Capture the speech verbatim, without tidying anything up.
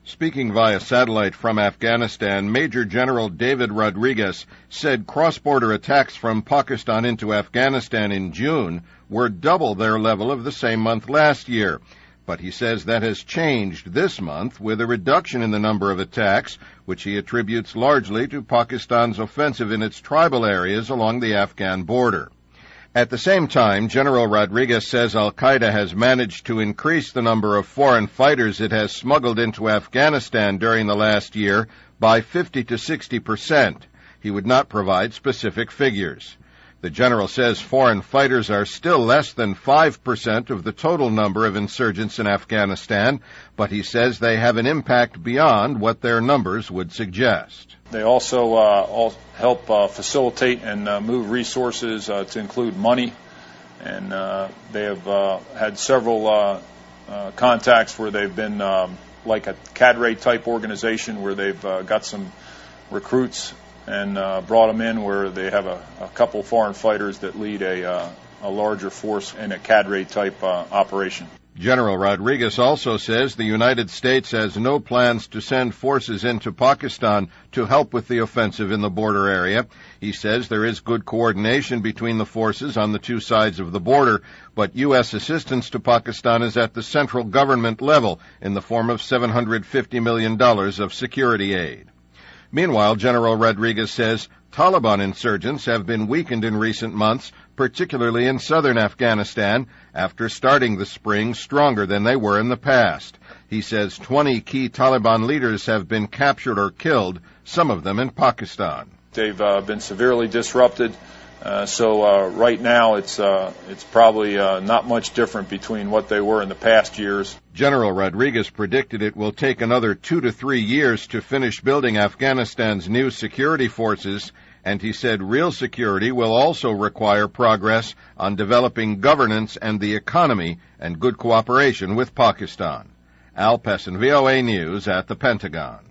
Speaking via satellite from Afghanistan, Major General David Rodriguez said cross-border attacks from Pakistan into Afghanistan in June were double their level of the same month last year. But he says that has changed this month with a reduction in the number of attacks, which he attributes largely to Pakistan's offensive in its tribal areas along the Afghan border. At the same time, General Rodriguez says al-Qaeda has managed to increase the number of foreign fighters it has smuggled into Afghanistan during the last year by fifty to sixty percent. He would not provide specific figures. The general says foreign fighters are still less than five percent of the total number of insurgents in Afghanistan, but he says they have an impact beyond what their numbers would suggest. They also uh, all help uh, facilitate and uh, move resources uh, to include money, and uh, they have uh, had several uh, uh, contacts where they've been um, like a cadre-type organization where they've uh, got some recruits and uh, brought them in where they have a, a couple foreign fighters that lead a, uh, a larger force in a cadre-type uh, operation. General Rodriguez also says the United States has no plans to send forces into Pakistan to help with the offensive in the border area. He says there is good coordination between the forces on the two sides of the border, but U S assistance to Pakistan is at the central government level in the form of seven hundred fifty million dollars of security aid. Meanwhile, General Rodriguez says Taliban insurgents have been weakened in recent months, particularly in southern Afghanistan, after starting the spring stronger than they were in the past. He says twenty key Taliban leaders have been captured or killed, some of them in Pakistan. They've uh, been severely disrupted, uh, so uh, right now it's uh, it's probably uh, not much different between what they were in the past years. General Rodriguez predicted it will take another two to three years to finish building Afghanistan's new security forces, and he said real security will also require progress on developing governance and the economy and good cooperation with Pakistan. Al Pessin, V O A News at the Pentagon.